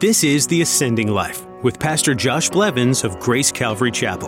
This is The Ascending Life with Pastor Josh Blevins of Grace Calvary Chapel.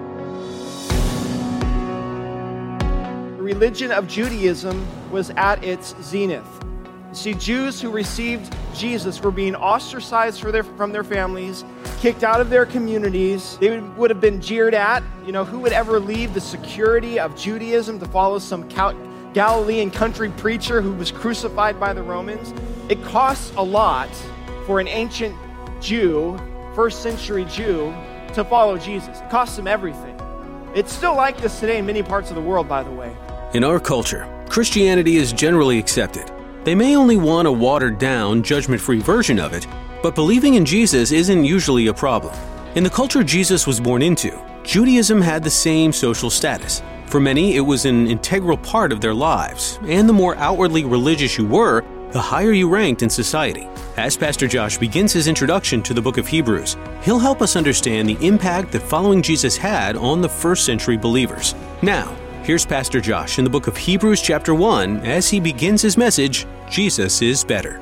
The religion of Judaism was at its zenith. See, Jews who received Jesus were being ostracized from their families, kicked out of their communities. They would have been jeered at. Who would ever leave the security of Judaism to follow some Galilean country preacher who was crucified by the Romans? It costs a lot for an ancient Jew, first century Jew, to follow Jesus. It costs them everything. It's still like this today in many parts of the world, by the way. In our culture, Christianity is generally accepted. They may only want a watered-down, judgment-free version of it, but believing in Jesus isn't usually a problem. In the culture Jesus was born into, Judaism had the same social status. For many, it was an integral part of their lives, and the more outwardly religious you were, the higher you ranked in society. As Pastor Josh begins his introduction to the book of Hebrews, he'll help us understand the impact that following Jesus had on the first century believers. Now, here's Pastor Josh in the book of Hebrews chapter 1 as he begins his message, Jesus is Better.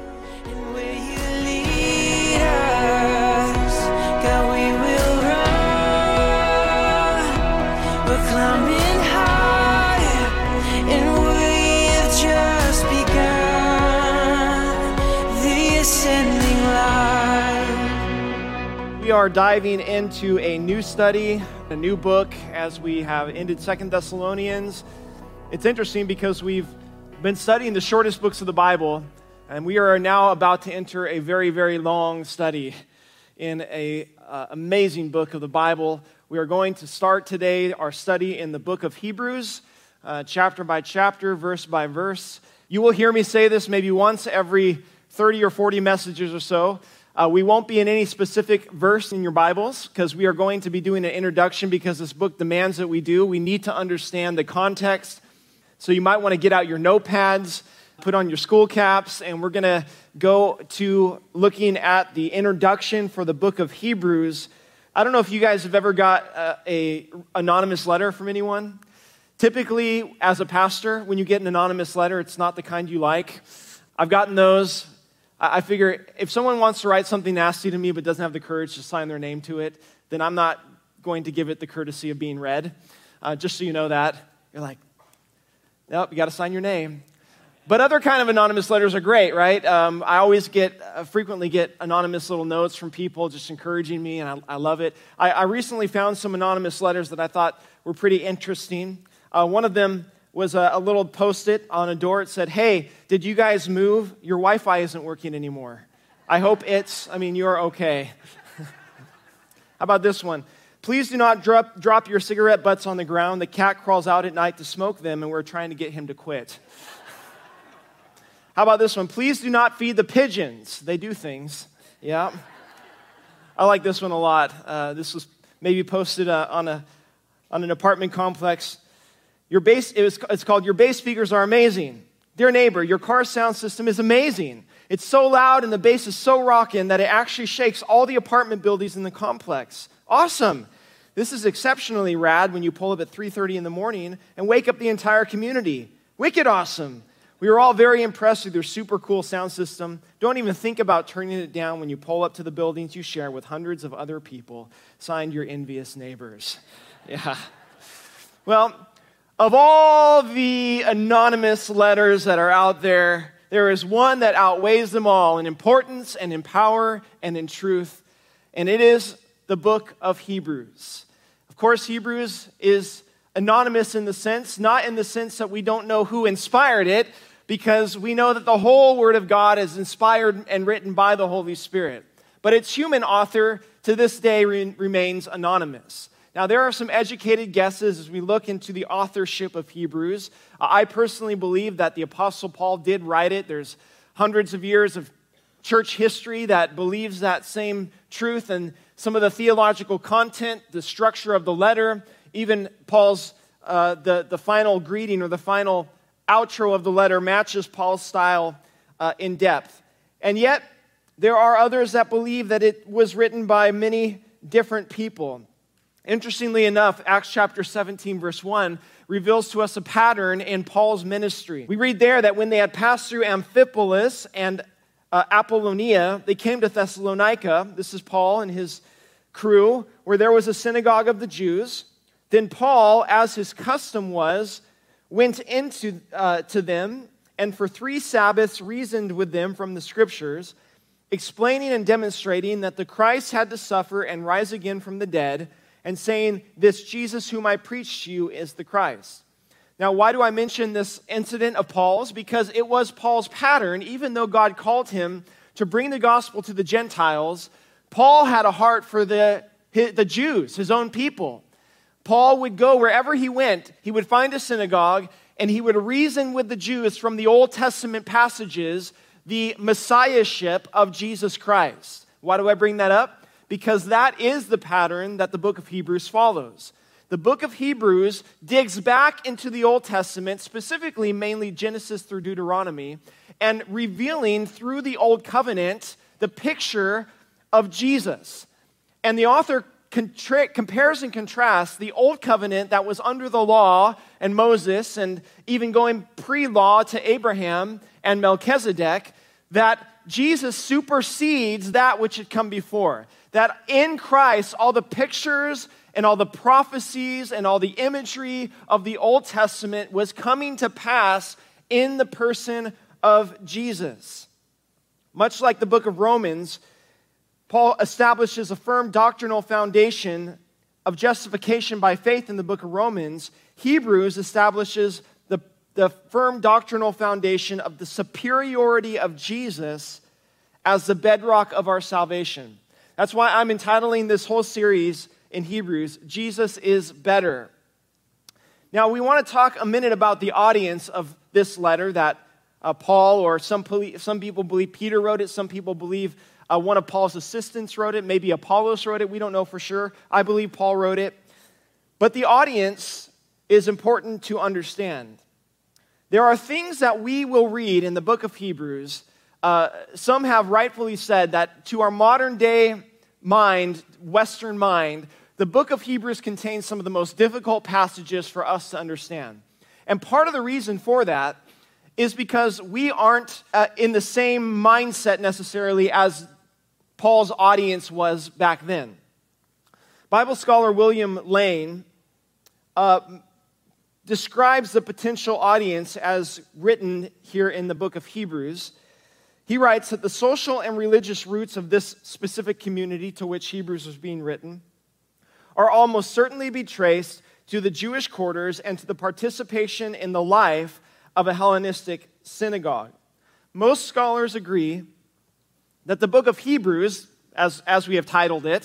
We are diving into a new study, a new book, as we have ended 2 Thessalonians. It's interesting because we've been studying the shortest books of the Bible, and we are now about to enter a very, very long study in an amazing book of the Bible. We are going to start today our study in the book of Hebrews, chapter by chapter, verse by verse. You will hear me say this maybe once every 30 or 40 messages or so. We won't be in any specific verse in your Bibles because we are going to be doing an introduction because this book demands that we do. We need to understand the context. So you might want to get out your notepads, put on your school caps, and we're going to go to looking at the introduction for the book of Hebrews. I don't know if you guys have ever got an anonymous letter from anyone. Typically, as a pastor, when you get an anonymous letter, it's not the kind you like. I've gotten those. I figure if someone wants to write something nasty to me but doesn't have the courage to sign their name to it, then I'm not going to give it the courtesy of being read. Just so you know that. You're like, nope, you got to sign your name. But other kind of anonymous letters are great, right? I always frequently get anonymous little notes from people just encouraging me, and I love it. I recently found some anonymous letters that I thought were pretty interesting. One of them was a little post-it on a door. It said, "Hey, did you guys move? Your Wi-Fi isn't working anymore. I hope you're okay." How about this one? "Please do not drop your cigarette butts on the ground. The cat crawls out at night to smoke them, and we're trying to get him to quit." How about this one? "Please do not feed the pigeons. They do things." Yeah. I like this one a lot. This was maybe posted on an apartment complex. It's called "Your bass speakers are amazing. Dear neighbor, your car sound system is amazing. It's so loud and the bass is so rockin' that it actually shakes all the apartment buildings in the complex. Awesome. This is exceptionally rad when you pull up at 3:30 in the morning and wake up the entire community. Wicked awesome. We were all very impressed with your super cool sound system. Don't even think about turning it down when you pull up to the buildings you share with hundreds of other people. Signed, your envious neighbors." Yeah. Well, of all the anonymous letters that are out there, there is one that outweighs them all in importance and in power and in truth, and it is the book of Hebrews. Of course, Hebrews is anonymous not in the sense that we don't know who inspired it, because we know that the whole Word of God is inspired and written by the Holy Spirit. But its human author to this day remains anonymous. Now, there are some educated guesses as we look into the authorship of Hebrews. I personally believe that the Apostle Paul did write it. There's hundreds of years of church history that believes that same truth, and some of the theological content, the structure of the letter, even Paul's, the final greeting or the final outro of the letter matches Paul's style in depth. And yet, there are others that believe that it was written by many different people. Interestingly enough, Acts chapter 17, verse 1, reveals to us a pattern in Paul's ministry. We read there that when they had passed through Amphipolis and Apollonia, they came to Thessalonica. This is Paul and his crew, where there was a synagogue of the Jews. Then Paul, as his custom was, went into to them, and for 3 Sabbaths reasoned with them from the Scriptures, explaining and demonstrating that the Christ had to suffer and rise again from the dead, and saying, "This Jesus whom I preach to you is the Christ." Now, why do I mention this incident of Paul's? Because it was Paul's pattern. Even though God called him to bring the gospel to the Gentiles, Paul had a heart for the Jews, his own people. Paul would go wherever he went, he would find a synagogue, and he would reason with the Jews from the Old Testament passages, the messiahship of Jesus Christ. Why do I bring that up? Because that is the pattern that the book of Hebrews follows. The book of Hebrews digs back into the Old Testament, specifically mainly Genesis through Deuteronomy, and revealing through the Old Covenant the picture of Jesus. And the author compares and contrasts the Old Covenant that was under the law and Moses, and even going pre-law to Abraham and Melchizedek, that Jesus supersedes that which had come before. That in Christ, all the pictures and all the prophecies and all the imagery of the Old Testament was coming to pass in the person of Jesus. Much like the book of Romans, Paul establishes a firm doctrinal foundation of justification by faith in the book of Romans. Hebrews establishes the firm doctrinal foundation of the superiority of Jesus as the bedrock of our salvation. That's why I'm entitling this whole series in Hebrews, Jesus is Better. Now, we want to talk a minute about the audience of this letter that Paul, or some people believe Peter wrote it, some people believe one of Paul's assistants wrote it, maybe Apollos wrote it, we don't know for sure. I believe Paul wrote it. But the audience is important to understand. There are things that we will read in the book of Hebrews. Some have rightfully said that to our modern day mind, Western mind, the book of Hebrews contains some of the most difficult passages for us to understand. And part of the reason for that is because we aren't in the same mindset necessarily as Paul's audience was back then. Bible scholar William Lane describes the potential audience as written here in the book of Hebrews. He writes that the social and religious roots of this specific community to which Hebrews was being written are almost certainly be traced to the Jewish quarters and to the participation in the life of a Hellenistic synagogue. Most scholars agree that the book of Hebrews, as we have titled it,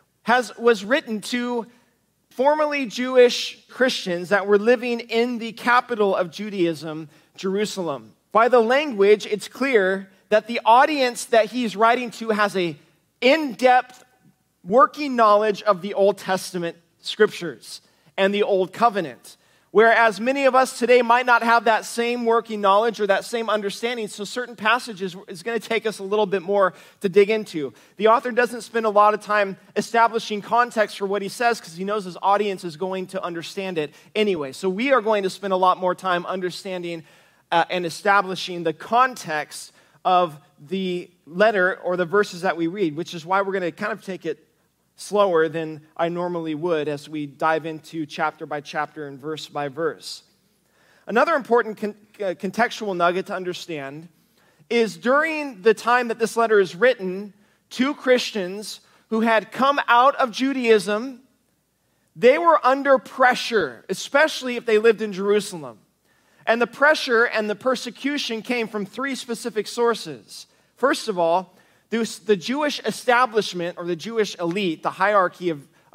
was written to formerly Jewish Christians that were living in the capital of Judaism, Jerusalem. By the language, it's clear that the audience that he's writing to has an in-depth working knowledge of the Old Testament scriptures and the Old Covenant. Whereas many of us today might not have that same working knowledge or that same understanding, so certain passages is going to take us a little bit more to dig into. The author doesn't spend a lot of time establishing context for what he says because he knows his audience is going to understand it anyway. So we are going to spend a lot more time understanding and establishing the context of the letter or the verses that we read, which is why we're going to kind of take it slower than I normally would as we dive into chapter by chapter and verse by verse. Another important contextual nugget to understand is during the time that this letter is written, 2 Christians who had come out of Judaism, they were under pressure, especially if they lived in Jerusalem. And the pressure and the persecution came from 3 specific sources. First of all, the Jewish establishment or the Jewish elite, the hierarchy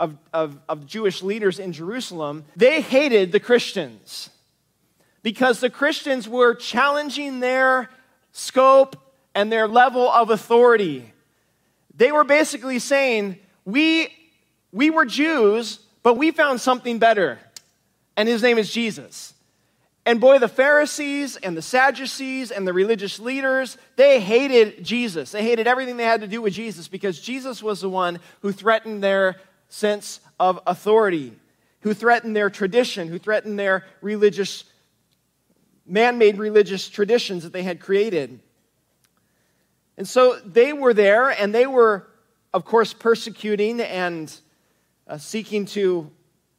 of Jewish leaders in Jerusalem, they hated the Christians because the Christians were challenging their scope and their level of authority. They were basically saying, we were Jews, but we found something better, and his name is Jesus. And boy, the Pharisees and the Sadducees and the religious leaders, they hated Jesus. They hated everything they had to do with Jesus because Jesus was the one who threatened their sense of authority, who threatened their tradition, who threatened their religious, man-made religious traditions that they had created. And so they were there, and they were, of course, persecuting and seeking to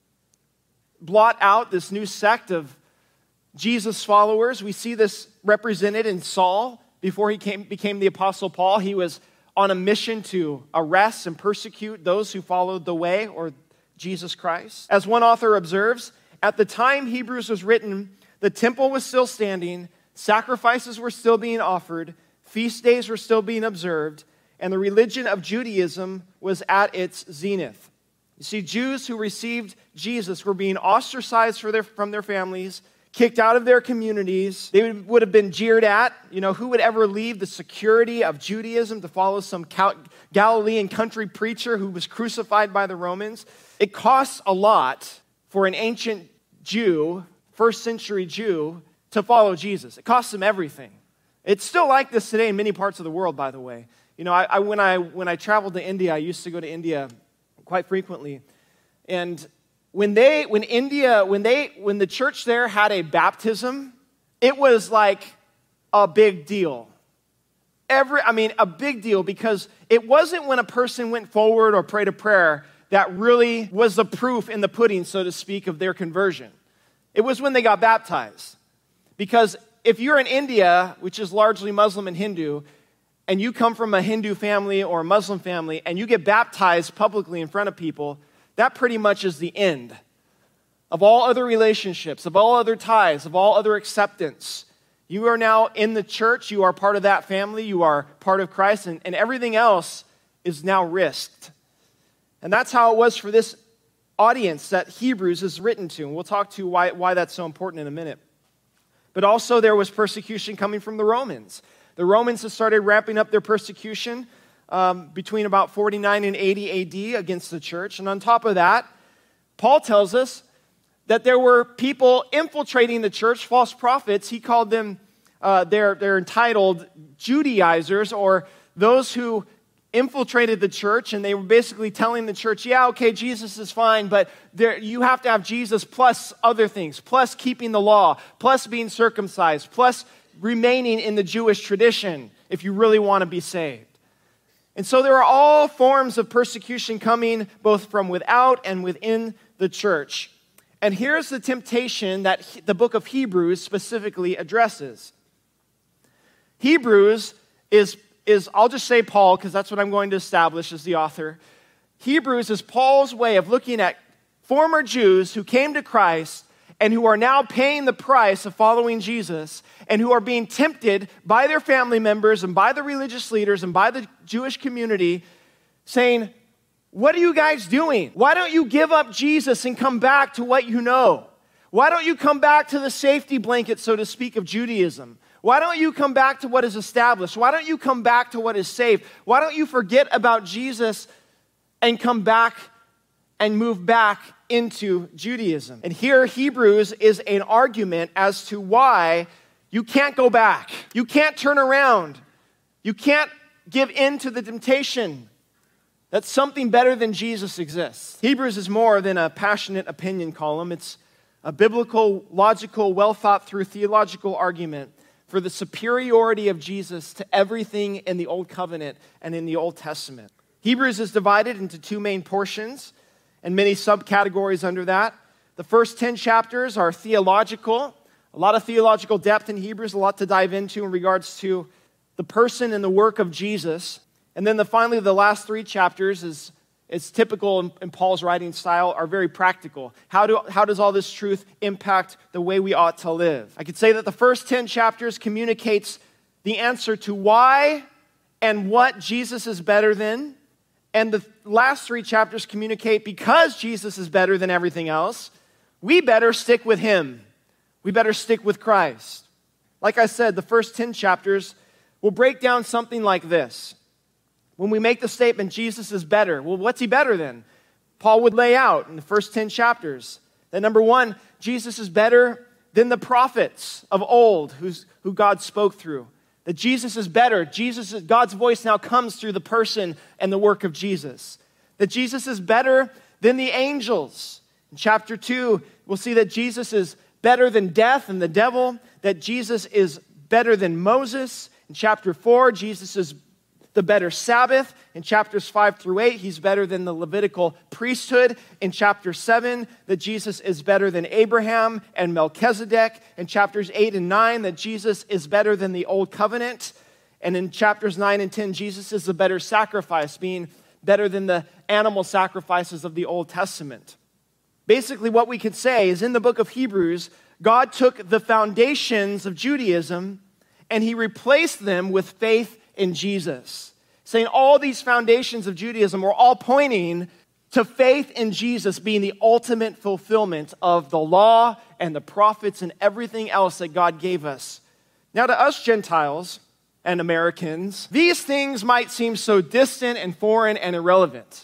blot out this new sect of Jesus followers. We see this represented in Saul. Before he became the Apostle Paul, he was on a mission to arrest and persecute those who followed the way, or Jesus Christ. As one author observes, at the time Hebrews was written, the temple was still standing, sacrifices were still being offered, feast days were still being observed, and the religion of Judaism was at its zenith. You see, Jews who received Jesus were being ostracized from their families, kicked out of their communities. They would have been jeered at. You know, who would ever leave the security of Judaism to follow some Galilean country preacher who was crucified by the Romans? It costs a lot for an ancient Jew, first century Jew, to follow Jesus. It costs them everything. It's still like this today in many parts of the world, by the way. You know, when I traveled to India, I used to go to India quite frequently. And when the church there had a baptism, it was like a big deal. A big deal, because it wasn't when a person went forward or prayed a prayer that really was the proof in the pudding, so to speak, of their conversion. It was when they got baptized. Because if you're in India, which is largely Muslim and Hindu, and you come from a Hindu family or a Muslim family, and you get baptized publicly in front of people, that pretty much is the end of all other relationships, of all other ties, of all other acceptance. You are now in the church. You are part of that family. You are part of Christ, and everything else is now risked. And that's how it was for this audience that Hebrews is written to. And we'll talk to why that's so important in a minute. But also there was persecution coming from the Romans. The Romans have started ramping up their persecution between about 49 and 80 AD against the church. And on top of that, Paul tells us that there were people infiltrating the church, false prophets. He called them, they're entitled Judaizers, or those who infiltrated the church, and they were basically telling the church, yeah, okay, Jesus is fine, but you have to have Jesus plus other things, plus keeping the law, plus being circumcised, plus remaining in the Jewish tradition if you really want to be saved. And so there are all forms of persecution coming both from without and within the church. And here's the temptation that the book of Hebrews specifically addresses. Hebrews is I'll just say Paul, because that's what I'm going to establish as the author. Hebrews is Paul's way of looking at former Jews who came to Christ and who are now paying the price of following Jesus, and who are being tempted by their family members and by the religious leaders and by the Jewish community, saying, what are you guys doing? Why don't you give up Jesus and come back to what you know? Why don't you come back to the safety blanket, so to speak, of Judaism? Why don't you come back to what is established? Why don't you come back to what is safe? Why don't you forget about Jesus and come back and move back into Judaism? And here, Hebrews is an argument as to why you can't go back. You can't turn around. You can't give in to the temptation that something better than Jesus exists. Hebrews is more than a passionate opinion column. It's a biblical, logical, well-thought-through theological argument for the superiority of Jesus to everything in the Old Covenant and in the Old Testament. Hebrews is divided into two main portions and many subcategories under that. The first 10 chapters are theological. A lot of theological depth in Hebrews, a lot to dive into in regards to the person and the work of Jesus. And then finally, the last 3 chapters is typical in Paul's writing style, are very practical. How does all this truth impact the way we ought to live? I could say that the first 10 chapters communicates the answer to why and what Jesus is better than. And the last 3 chapters communicate because Jesus is better than everything else, we better stick with him. We better stick with Christ. Like I said, the first 10 chapters will break down something like this. When we make the statement, Jesus is better, well, what's he better than? Paul would lay out in the first 10 chapters that number 1, Jesus is better than the prophets of old who God spoke through. That Jesus is better. God's voice now comes through the person and the work of Jesus. That Jesus is better than the angels. In chapter 2, we'll see that Jesus is better than death and the devil. That Jesus is better than Moses. In chapter 4, Jesus is the better Sabbath. In chapters 5 through 8, he's better than the Levitical priesthood. In chapter 7, that Jesus is better than Abraham and Melchizedek. In chapters 8 and 9, that Jesus is better than the Old Covenant. And in chapters 9 and 10, Jesus is the better sacrifice, being better than the animal sacrifices of the Old Testament. Basically, what we could say is in the book of Hebrews, God took the foundations of Judaism and he replaced them with faith in Jesus, saying all these foundations of Judaism were all pointing to faith in Jesus being the ultimate fulfillment of the law and the prophets and everything else that God gave us. Now, to us Gentiles and Americans, these things might seem so distant and foreign and irrelevant.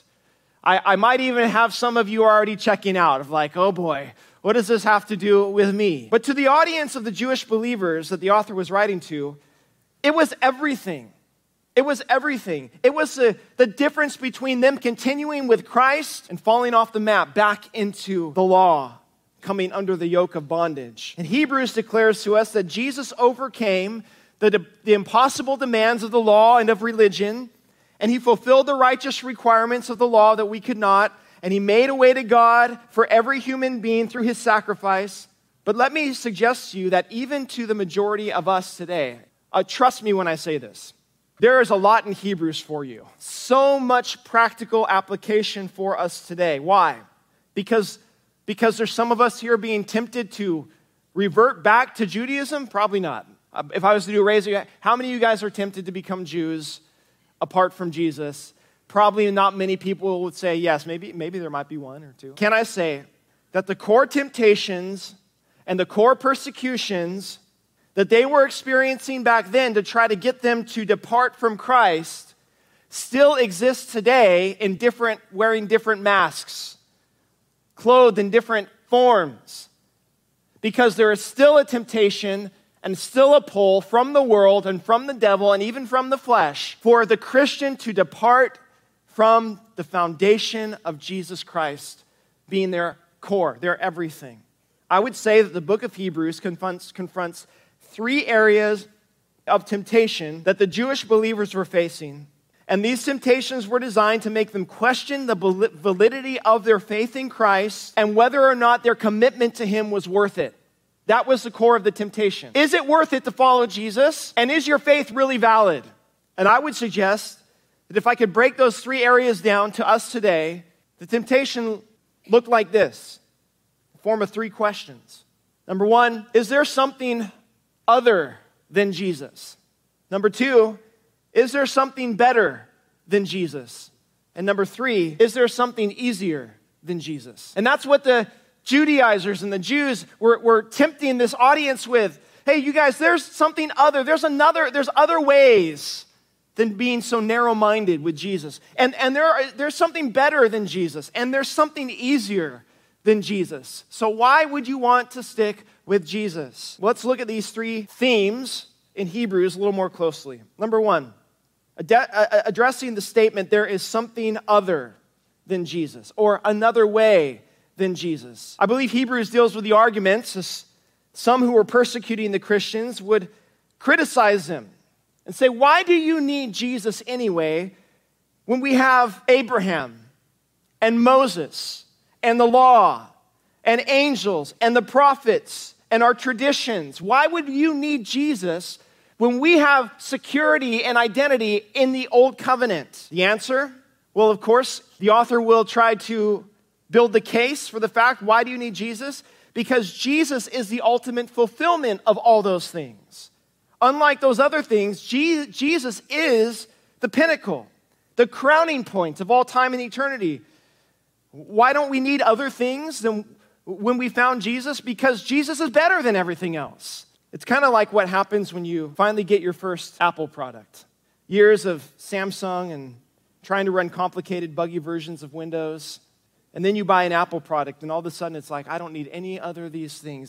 I might even have some of you already checking out of like, oh boy, what does this have to do with me? But to the audience of the Jewish believers that the author was writing to, it was everything. It was everything. It was the difference between them continuing with Christ and falling off the map back into the law, coming under the yoke of bondage. And Hebrews declares to us that Jesus overcame the impossible demands of the law and of religion, and he fulfilled the righteous requirements of the law that we could not, and he made a way to God for every human being through his sacrifice. But let me suggest to you that even to the majority of us today, trust me when I say this, there is a lot in Hebrews for you. So much practical application for us today. Why? Because there's some of us here being tempted to revert back to Judaism? Probably not. If I was to do a raise, how many of you guys are tempted to become Jews apart from Jesus? Probably not many people would say yes. Maybe there might be one or two. Can I say that the core temptations and the core persecutions that they were experiencing back then to try to get them to depart from Christ still exist today in wearing different masks, clothed in different forms, because there is still a temptation and still a pull from the world and from the devil and even from the flesh for the Christian to depart from the foundation of Jesus Christ being their core, their everything. I would say that the book of Hebrews confronts three areas of temptation that the Jewish believers were facing. And these temptations were designed to make them question the validity of their faith in Christ and whether or not their commitment to him was worth it. That was the core of the temptation. Is it worth it to follow Jesus? And is your faith really valid? And I would suggest that if I could break those three areas down to us today, the temptation looked like this, in the form of three questions. Number one, is there something other than Jesus? Number two, is there something better than Jesus? And number three, is there something easier than Jesus? And that's what the Judaizers and the Jews were tempting this audience with. Hey, you guys, there's something other. There's other ways than being so narrow-minded with Jesus. And there's something better than Jesus. And there's something easier than Jesus. So why would you want to stick with Jesus? Let's look at these three themes in Hebrews a little more closely. Number one, addressing the statement, there is something other than Jesus, or another way than Jesus. I believe Hebrews deals with the arguments as some who were persecuting the Christians would criticize them and say, why do you need Jesus anyway when we have Abraham and Moses and the law and angels and the prophets and our traditions? Why would you need Jesus when we have security and identity in the Old Covenant? The answer? Well, of course, the author will try to build the case for the fact, why do you need Jesus? Because Jesus is the ultimate fulfillment of all those things. Unlike those other things, Jesus is the pinnacle, the crowning point of all time and eternity. Why don't we need other things than when we found Jesus? Because Jesus is better than everything else. It's kind of like what happens when you finally get your first Apple product. Years of Samsung and trying to run complicated, buggy versions of Windows. And then you buy an Apple product, and all of a sudden it's like, I don't need any other of these things,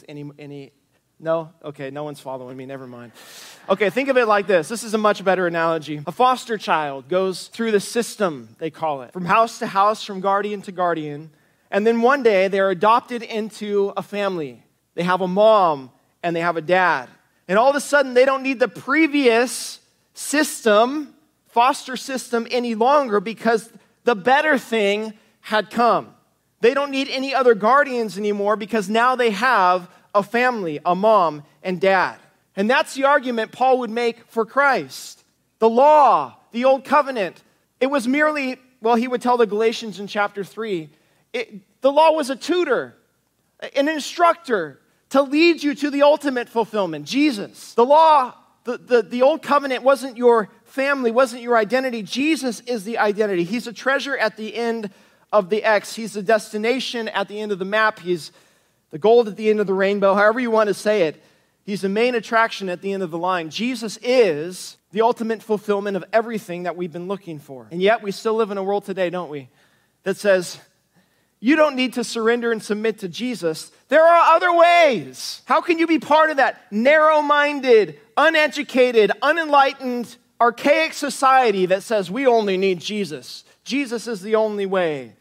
no? Okay, no one's following me, never mind. Okay, think of it like this. This is a much better analogy. A foster child goes through the system, they call it, from house to house, from guardian to guardian, and then one day they're adopted into a family. They have a mom and they have a dad. And all of a sudden they don't need the previous system foster system any longer because the better thing had come. They don't need any other guardians anymore because now they have a family, a mom and dad. And that's the argument Paul would make for Christ. The law, the old covenant, it was merely, well, he would tell the Galatians in chapter 3, the law was a tutor, an instructor to lead you to the ultimate fulfillment, Jesus. The law, the old covenant wasn't your family, wasn't your identity. Jesus is the identity. He's a treasure at the end of the X. He's the destination at the end of the map. He's the gold at the end of the rainbow, however you want to say it. He's the main attraction at the end of the line. Jesus is the ultimate fulfillment of everything that we've been looking for. And yet we still live in a world today, don't we, that says, you don't need to surrender and submit to Jesus. There are other ways. How can you be part of that narrow-minded, uneducated, unenlightened, archaic society that says we only need Jesus? Jesus is the only way.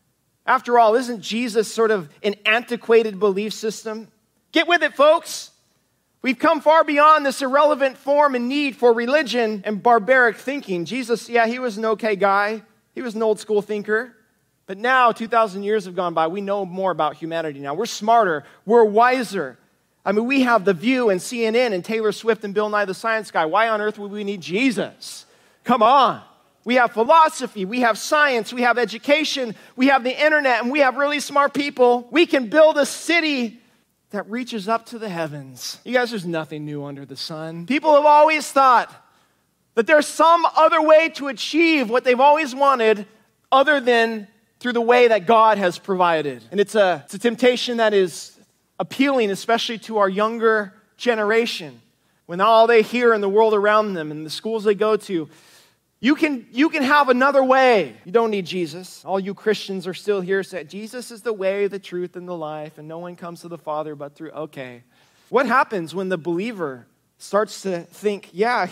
After all, isn't Jesus sort of an antiquated belief system? Get with it, folks. We've come far beyond this irrelevant form and need for religion and barbaric thinking. Jesus, yeah, he was an okay guy. He was an old school thinker. But now, 2,000 years have gone by. We know more about humanity now. We're smarter. We're wiser. I mean, we have The View and CNN and Taylor Swift and Bill Nye the Science Guy. Why on earth would we need Jesus? Come on. We have philosophy. We have science. We have education. We have the internet. And we have really smart people. We can build a city that reaches up to the heavens. You guys, there's nothing new under the sun. People have always thought that there's some other way to achieve what they've always wanted other than through the way that God has provided. And it's a temptation that is appealing, especially to our younger generation, when all they hear in the world around them and the schools they go to, you can have another way. You don't need Jesus. All you Christians are still here saying, Jesus is the way, the truth, and the life, and no one comes to the Father but through, okay. What happens when the believer starts to think, yeah,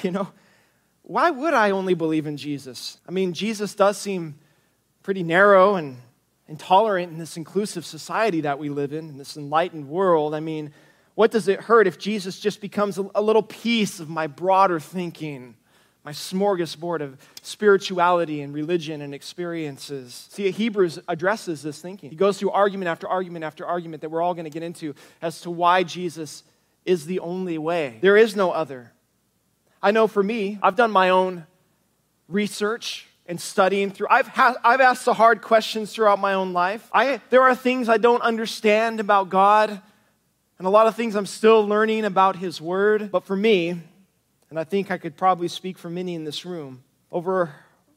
why would I only believe in Jesus? I mean, Jesus does seem pretty narrow and intolerant in this inclusive society that we live in this enlightened world. I mean, what does it hurt if Jesus just becomes a little piece of my broader thinking, my smorgasbord of spirituality and religion and experiences? See, Hebrews addresses this thinking. He goes through argument after argument after argument that we're all going to get into as to why Jesus is the only way. There is no other. I know for me, I've done my own research and studying through. I've asked the hard questions throughout my own life. There are things I don't understand about God, and a lot of things I'm still learning about His Word. But for me, and I think I could probably speak for many in this room, over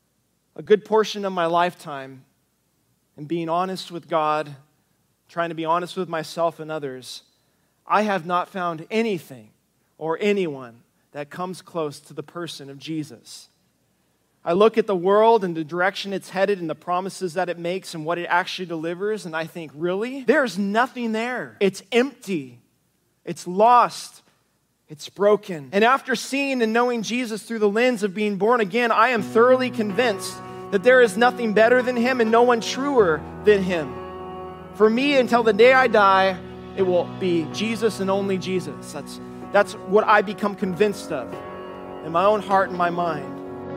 a good portion of my lifetime, and being honest with God, trying to be honest with myself and others, I have not found anything or anyone that comes close to the person of Jesus. I look at the world and the direction it's headed and the promises that it makes and what it actually delivers, and I think, really? There's nothing there. It's empty. It's lost. It's broken. And after seeing and knowing Jesus through the lens of being born again, I am thoroughly convinced that there is nothing better than Him and no one truer than Him. For me, until the day I die, it will be Jesus and only Jesus. That's what I become convinced of in my own heart and my mind.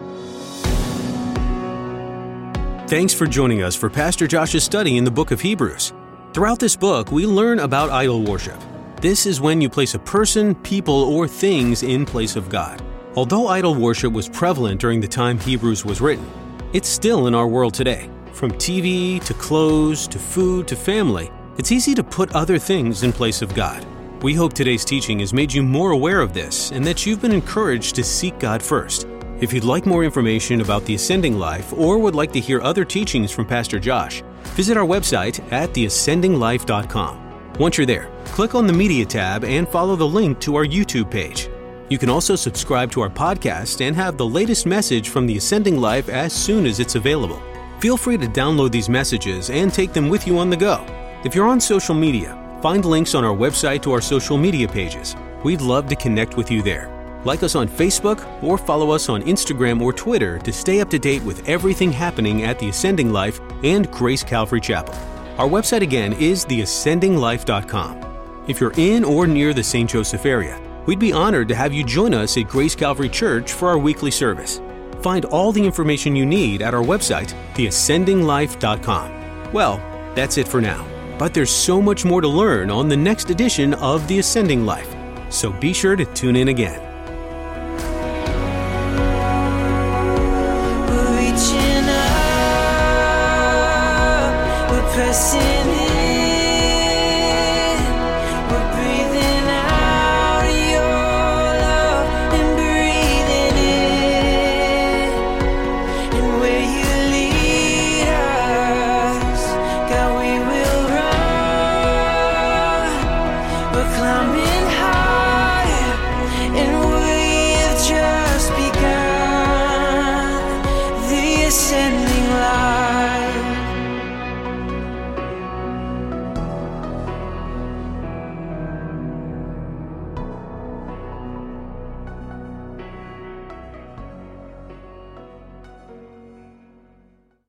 Thanks for joining us for Pastor Josh's study in the book of Hebrews. Throughout this book, we learn about idol worship. This is when you place a person, people, or things in place of God. Although idol worship was prevalent during the time Hebrews was written, it's still in our world today. From TV to clothes to food to family, it's easy to put other things in place of God. We hope today's teaching has made you more aware of this and that you've been encouraged to seek God first. If you'd like more information about the Ascending Life or would like to hear other teachings from Pastor Josh, visit our website at theascendinglife.com. Once you're there, click on the Media tab and follow the link to our YouTube page. You can also subscribe to our podcast and have the latest message from the Ascending Life as soon as it's available. Feel free to download these messages and take them with you on the go. If you're on social media, find links on our website to our social media pages. We'd love to connect with you there. Like us on Facebook or follow us on Instagram or Twitter to stay up to date with everything happening at the Ascending Life and Grace Calvary Chapel. Our website again is theascendinglife.com. If you're in or near the St. Joseph area, we'd be honored to have you join us at Grace Calvary Church for our weekly service. Find all the information you need at our website, theascendinglife.com. Well, that's it for now. But there's so much more to learn on the next edition of The Ascending Life. So be sure to tune in again. We're reaching up, we're pressing in.